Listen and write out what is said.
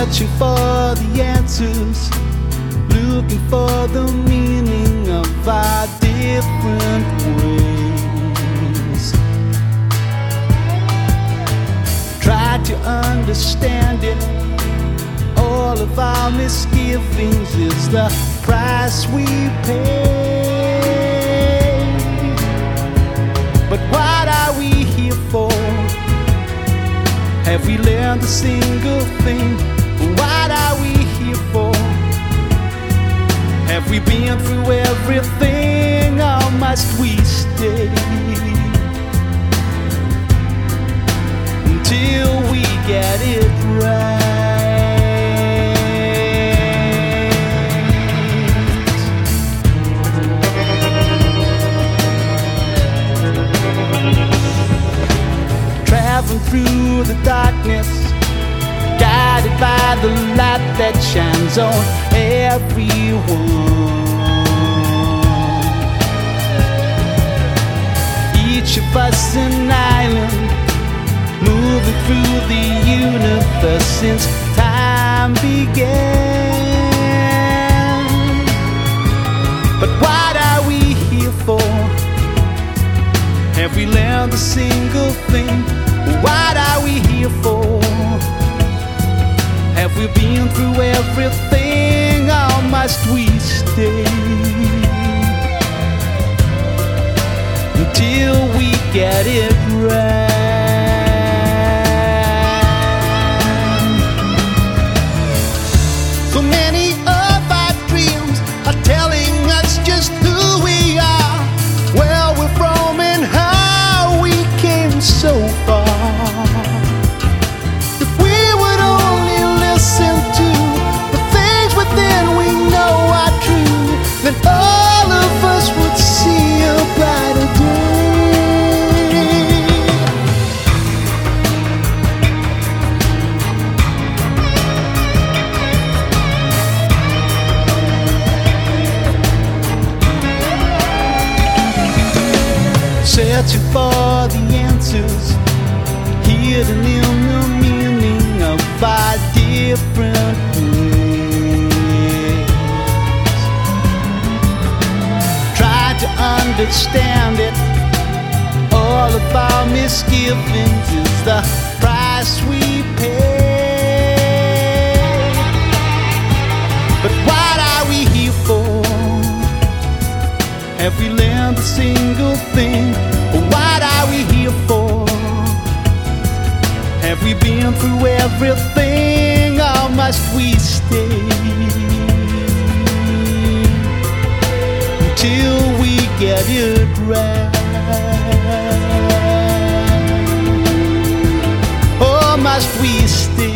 searching for the answers, looking for the meaning of our different ways. Try to understand it. All of our misgivings is the price we pay. But what are we here for? Have we learned a single thing? What are we here for? Have we been through everything, or must we stay until we get it right? Traveling through the darkness, guided by the light that shines on everyone. Each of us an island, moving through the universe since time began. But what are we here for? Have we learned a single thing? What are we here for? Have we been through everything, or must we stay until we get it right? So many of our dreams are telling us just who we are, where we're from and how we came so far. If we would only listen to the things within we know are true, then all of us would see a brighter day. Searching for the answers, hidden in the meaning of our different ways. Try to understand it. All of our misgivings is the price we pay. But what are we here for? Have we learned a single thing? What are we here for? Have we been through everything, or must we stay until we get it right? Or must we stay